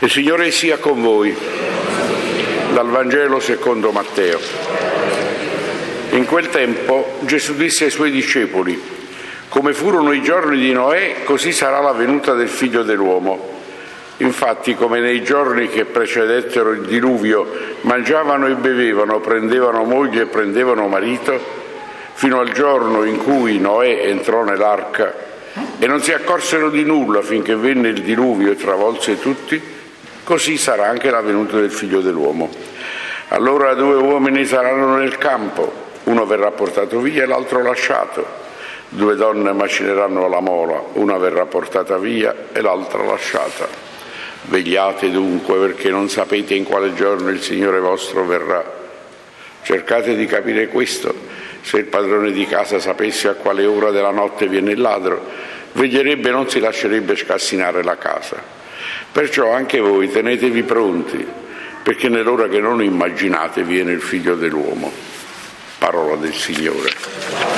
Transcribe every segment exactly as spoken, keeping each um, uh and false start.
Il Signore sia con voi. Dal Vangelo secondo Matteo. In quel tempo Gesù disse ai suoi discepoli: come furono i giorni di Noè, così sarà la venuta del Figlio dell'uomo. Infatti, come nei giorni che precedettero il diluvio, mangiavano e bevevano, prendevano moglie e prendevano marito, fino al giorno in cui Noè entrò nell'arca, e non si accorsero di nulla finché venne il diluvio e travolse tutti, così sarà anche la venuta del Figlio dell'uomo. Allora due uomini saranno nel campo, uno verrà portato via e l'altro lasciato. Due donne macineranno la mola, una verrà portata via e l'altra lasciata. Vegliate dunque, perché non sapete in quale giorno il Signore vostro verrà. Cercate di capire questo. Se il padrone di casa sapesse a quale ora della notte viene il ladro, veglierebbe e non si lascerebbe scassinare la casa. Perciò anche voi tenetevi pronti, perché nell'ora che non immaginate viene il Figlio dell'uomo. Parola del Signore.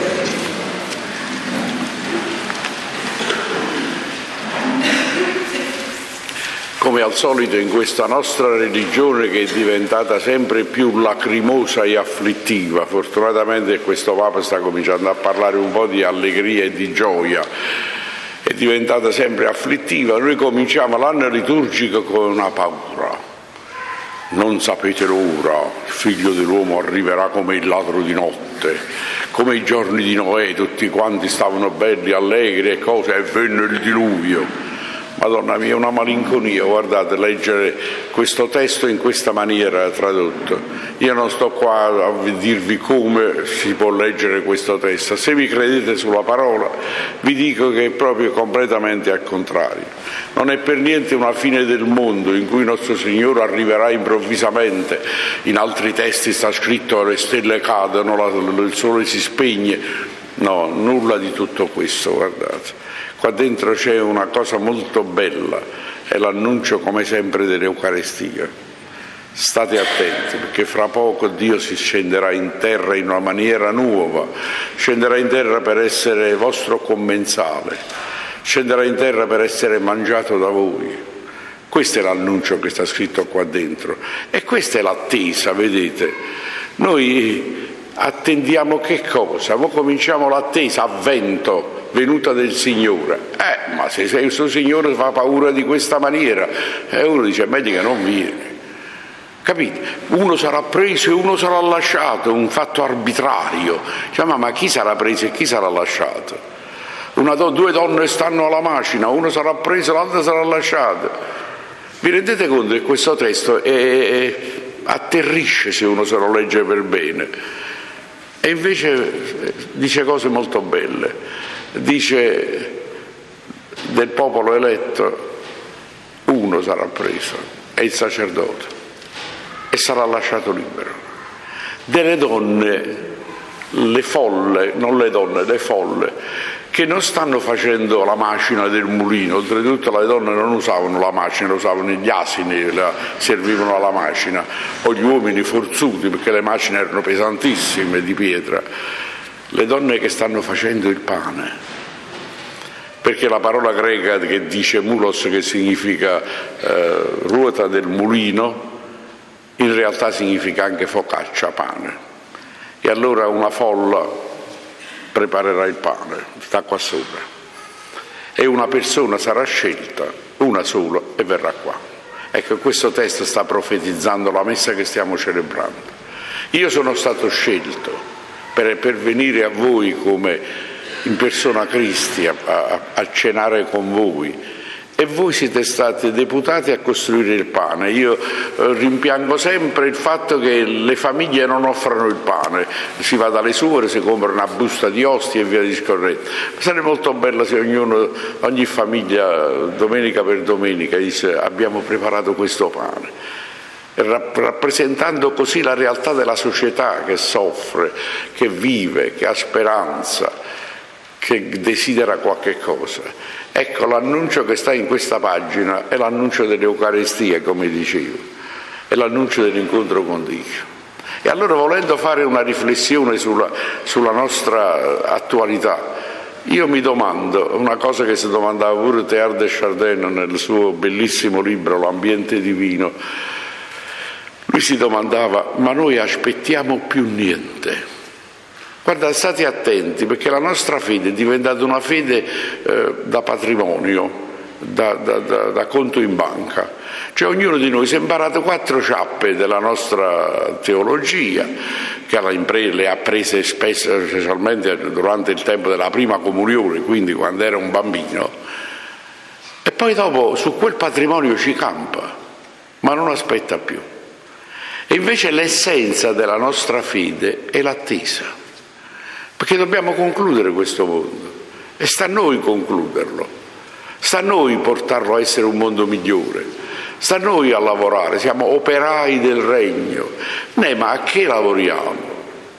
Come al solito in questa nostra religione, che è diventata sempre più lacrimosa e afflittiva, fortunatamente questo Papa sta cominciando a parlare un po' di allegria e di gioia, è diventata sempre afflittiva, noi cominciamo l'anno liturgico con una paura. Non sapete l'ora, il Figlio dell'uomo arriverà come il ladro di notte, come i giorni di Noè, tutti quanti stavano belli, allegri e cose, e venne il diluvio. Madonna mia, una malinconia, guardate, leggere questo testo in questa maniera tradotto. Io non sto qua a dirvi come si può leggere questo testo. Se mi credete sulla parola, vi dico che è proprio completamente al contrario. Non è per niente una fine del mondo in cui nostro Signore arriverà improvvisamente. In altri testi sta scritto le stelle cadono, il sole si spegne. No, nulla di tutto questo, guardate. Qua dentro c'è una cosa molto bella, è l'annuncio come sempre dell'Eucaristia. State attenti, perché fra poco Dio si scenderà in terra in una maniera nuova, scenderà in terra per essere vostro commensale, scenderà in terra per essere mangiato da voi. Questo è l'annuncio che sta scritto qua dentro e questa è l'attesa, vedete. Noi attendiamo che cosa? Ora cominciamo l'attesa, avvento, venuta del Signore. Eh, ma se il suo Signore fa paura di questa maniera, e eh, uno dice, meglio che non viene. Capite? Uno sarà preso e uno sarà lasciato, un fatto arbitrario. Dice, ma, ma chi sarà preso e chi sarà lasciato? Una do, due donne stanno alla macina, uno sarà preso e l'altro sarà lasciato. Vi rendete conto che questo testo è, è, atterrisce se uno se lo legge per bene. E invece dice cose molto belle. Dice del popolo eletto, uno sarà preso, è il sacerdote, e sarà lasciato libero. Delle donne, le folle, non le donne, le folle, che non stanno facendo la macina del mulino. Oltretutto le donne non usavano la macina, usavano gli asini, la, servivano alla macina, o gli uomini forzuti, perché le macine erano pesantissime di pietra. Le donne che stanno facendo il pane, perché la parola greca che dice mulos, che significa eh, ruota del mulino, in realtà significa anche focaccia, pane. E allora una folla preparerà il pane, sta qua sopra, e una persona sarà scelta, una sola, e verrà qua. Ecco, questo testo sta profetizzando la messa che stiamo celebrando. Io sono stato scelto per, per venire a voi come in persona Cristi a, a, a cenare con voi, e voi siete stati deputati a costruire il pane. Io eh, rimpiango sempre il fatto che le famiglie non offrano il pane, si va dalle suore, si compra una busta di ostie e via discorrendo. Sarebbe molto bello se ognuno, ogni famiglia domenica per domenica dice abbiamo preparato questo pane, rappresentando così la realtà della società che soffre, che vive, che ha speranza, che desidera qualche cosa. Ecco, l'annuncio che sta in questa pagina è l'annuncio dell'Eucaristia, come dicevo, è l'annuncio dell'incontro con Dio. E allora, volendo fare una riflessione sulla, sulla nostra attualità, Io mi domando, una cosa che si domandava pure Teilhard de Chardin nel suo bellissimo libro L'ambiente divino, lui si domandava, ma noi aspettiamo più niente? Guarda, state attenti, perché la nostra fede è diventata una fede eh, da patrimonio, da, da, da, da conto in banca. Cioè ognuno di noi si è imparato quattro ciappe della nostra teologia, che le ha prese spesso, specialmente durante il tempo della prima comunione, quindi quando era un bambino, e poi dopo su quel patrimonio ci campa, ma non aspetta più. E invece l'essenza della nostra fede è l'attesa, perché dobbiamo concludere questo mondo e sta a noi concluderlo, sta a noi portarlo a essere un mondo migliore, sta a noi a lavorare, siamo operai del regno. Ne, ma a che lavoriamo?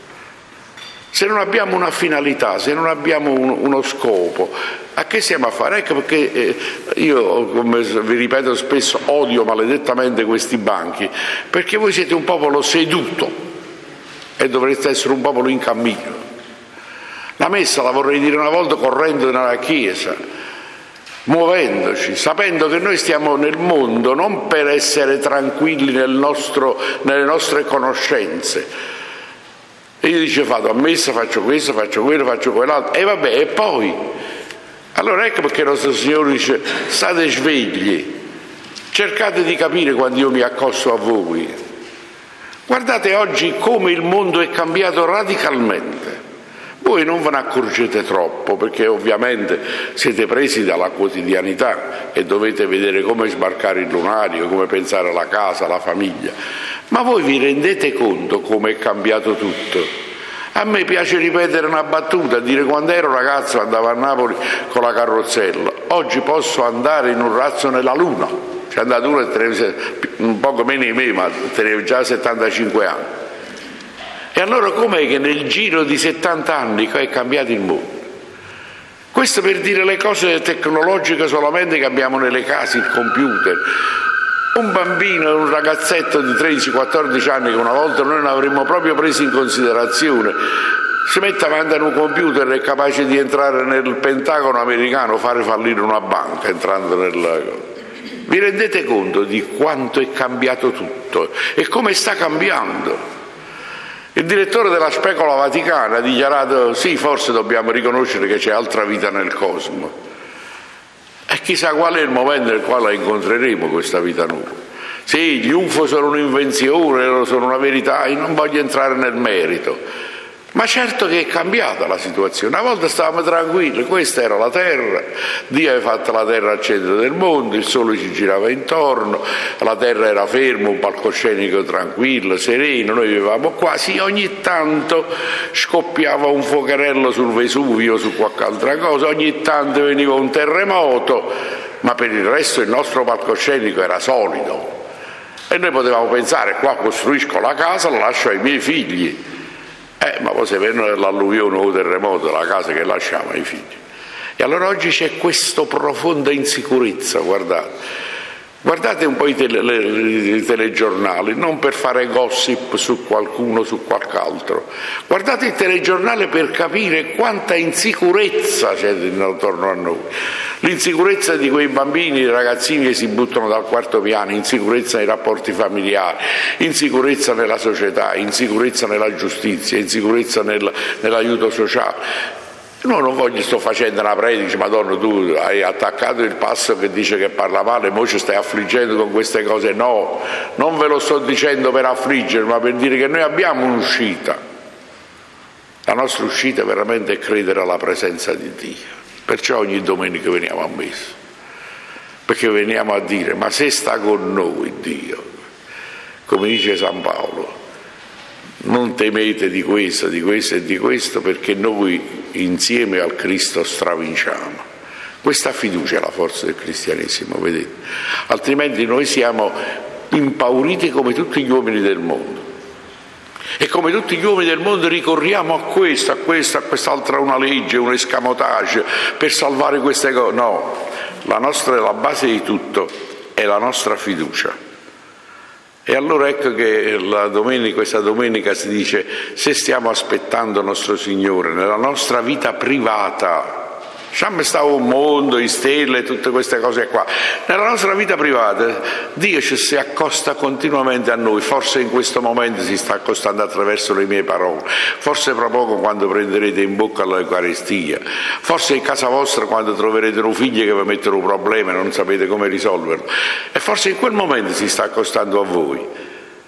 Se non abbiamo una finalità, se non abbiamo un, uno scopo, a che siamo a fare? Ecco perché eh, io, come vi ripeto spesso, odio maledettamente questi banchi, perché voi siete un popolo seduto e dovreste essere un popolo in cammino. La messa la vorrei dire una volta correndo nella chiesa, muovendoci, sapendo che noi stiamo nel mondo non per essere tranquilli nel nostro, nelle nostre conoscenze. E io dice vado a messa, faccio questo, faccio quello, faccio quell'altro, e vabbè, e poi? Allora ecco perché il nostro Signore dice state svegli, cercate di capire quando io mi accosto a voi. Guardate oggi come il mondo è cambiato radicalmente. Voi non ve ne accorgete troppo, perché ovviamente siete presi dalla quotidianità e dovete vedere come sbarcare il lunario, come pensare alla casa, alla famiglia. Ma voi vi rendete conto come è cambiato tutto? A me piace ripetere una battuta, dire quando ero ragazzo andavo a Napoli con la carrozzella, oggi posso andare in un razzo nella luna. C'è andato uno e tenevo, un poco meno di me, ma tenevo già settantacinque anni. E allora com'è che nel giro di settanta anni è cambiato il mondo? Questo per dire le cose tecnologiche solamente che abbiamo nelle case, il computer. Un bambino, un ragazzetto di tredici quattordici anni che una volta noi non avremmo proprio preso in considerazione, si mette avanti a un computer e è capace di entrare nel Pentagono americano, fare fallire una banca entrando nel... Vi rendete conto di quanto è cambiato tutto e come sta cambiando? Il direttore della Specola Vaticana ha dichiarato sì, forse dobbiamo riconoscere che c'è altra vita nel cosmo. E chissà qual è il momento nel quale la incontreremo questa vita nuova. Sì, gli U F O sono un'invenzione, sono una verità, io non voglio entrare nel merito. Ma certo che è cambiata la situazione. Una volta stavamo tranquilli, questa era la terra, Dio aveva fatto la terra al centro del mondo, il sole ci girava intorno, la terra era ferma, un palcoscenico tranquillo, sereno, noi vivevamo qua. Sì, ogni tanto scoppiava un fuocherello sul Vesuvio o su qualche altra cosa, ogni tanto veniva un terremoto, ma per il resto il nostro palcoscenico era solido. E noi potevamo pensare, qua costruisco la casa, la lascio ai miei figli. Eh, ma poi se viene l'alluvione o il terremoto, la casa che lasciamo ai figli. E allora oggi c'è questa profonda insicurezza, guardate. Guardate un po' i, tele, le, i telegiornali, non per fare gossip su qualcuno, su qualche altro. Guardate il telegiornale per capire quanta insicurezza c'è intorno a noi. L'insicurezza di quei bambini e ragazzini che si buttano dal quarto piano, insicurezza nei rapporti familiari, insicurezza nella società, insicurezza nella giustizia, insicurezza nel, nell'aiuto sociale. No, non voglio, sto facendo una predica, Madonna, tu hai attaccato il passo che dice che parla male, mo ci stai affliggendo con queste cose. No, non ve lo sto dicendo per affliggere, ma per dire che noi abbiamo un'uscita. La nostra uscita veramente è credere alla presenza di Dio. Perciò ogni domenica veniamo a messa, perché veniamo a dire, ma se sta con noi Dio, come dice San Paolo, non temete di questo, di questo e di questo, perché noi insieme al Cristo stravinciamo. Questa fiducia è la forza del cristianesimo, vedete? Altrimenti noi siamo impauriti come tutti gli uomini del mondo. E come tutti gli uomini del mondo ricorriamo a questo, a questo, a quest'altra una legge, un escamotage per salvare queste cose. No, la nostra, la base di tutto è la nostra fiducia. E allora ecco che la domenica, questa domenica si dice, se stiamo aspettando il nostro Signore nella nostra vita privata, lasciamo stare un mondo, in stelle e tutte queste cose qua. Nella nostra vita privata Dio ci si accosta continuamente a noi, forse in questo momento si sta accostando attraverso le mie parole, forse fra poco quando prenderete in bocca l'Eucaristia, forse in casa vostra quando troverete un figlio che vi mette un problema e non sapete come risolverlo, e forse in quel momento si sta accostando a voi.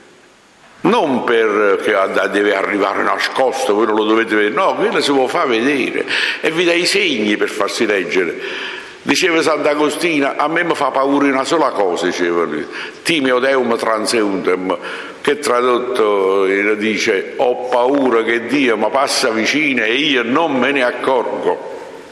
Non perché deve arrivare nascosto, voi non lo dovete vedere, no, quello si può far vedere e vi dà i segni per farsi leggere. Diceva Sant'Agostino, a me mi fa paura una sola cosa, diceva lui, timeo deum transeuntem, che tradotto dice, ho paura che Dio mi passa vicino e io non me ne accorgo.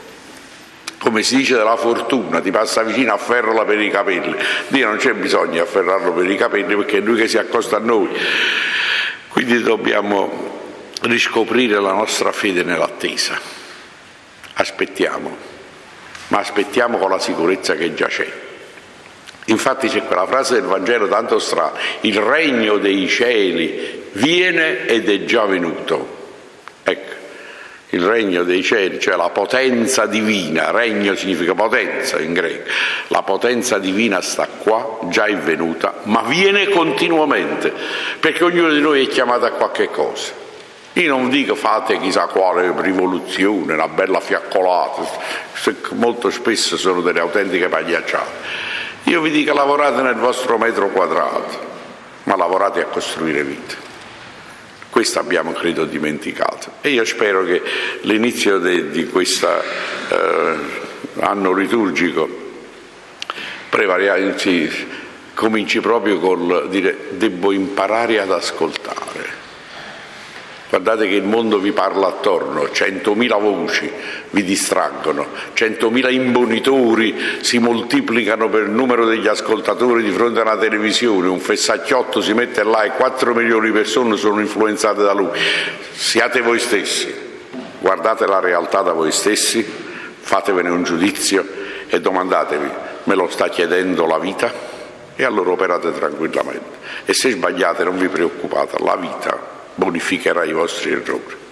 Come si dice della fortuna, ti passa vicino, afferrala per i capelli. Dio non c'è bisogno di afferrarlo per i capelli perché è Lui che si accosta a noi. Quindi dobbiamo riscoprire la nostra fede nell'attesa. Aspettiamo, ma aspettiamo con la sicurezza che già c'è. Infatti c'è quella frase del Vangelo tanto strana, il regno dei cieli viene ed è già venuto. Ecco. Il regno dei cieli, cioè la potenza divina, regno significa potenza in greco, la potenza divina sta qua, già è venuta, ma viene continuamente, perché ognuno di noi è chiamato a qualche cosa. Io non dico fate chissà quale rivoluzione, una bella fiaccolata, molto spesso sono delle autentiche pagliacciate. Io vi dico lavorate nel vostro metro quadrato, ma lavorate a costruire vita. Questo abbiamo credo dimenticato e io spero che l'inizio de, di questo eh, anno liturgico prevalenzi, cominci proprio col dire devo imparare ad ascoltare. Guardate che il mondo vi parla attorno, centomila voci vi distraggono, centomila imbonitori si moltiplicano per il numero degli ascoltatori di fronte alla televisione, un fessacchiotto si mette là e quattro milioni di persone sono influenzate da lui. Siate voi stessi, guardate la realtà da voi stessi, fatevene un giudizio e domandatevi, me lo sta chiedendo la vita? E allora operate tranquillamente. E se sbagliate non vi preoccupate, la vita bonificherà i vostri errori.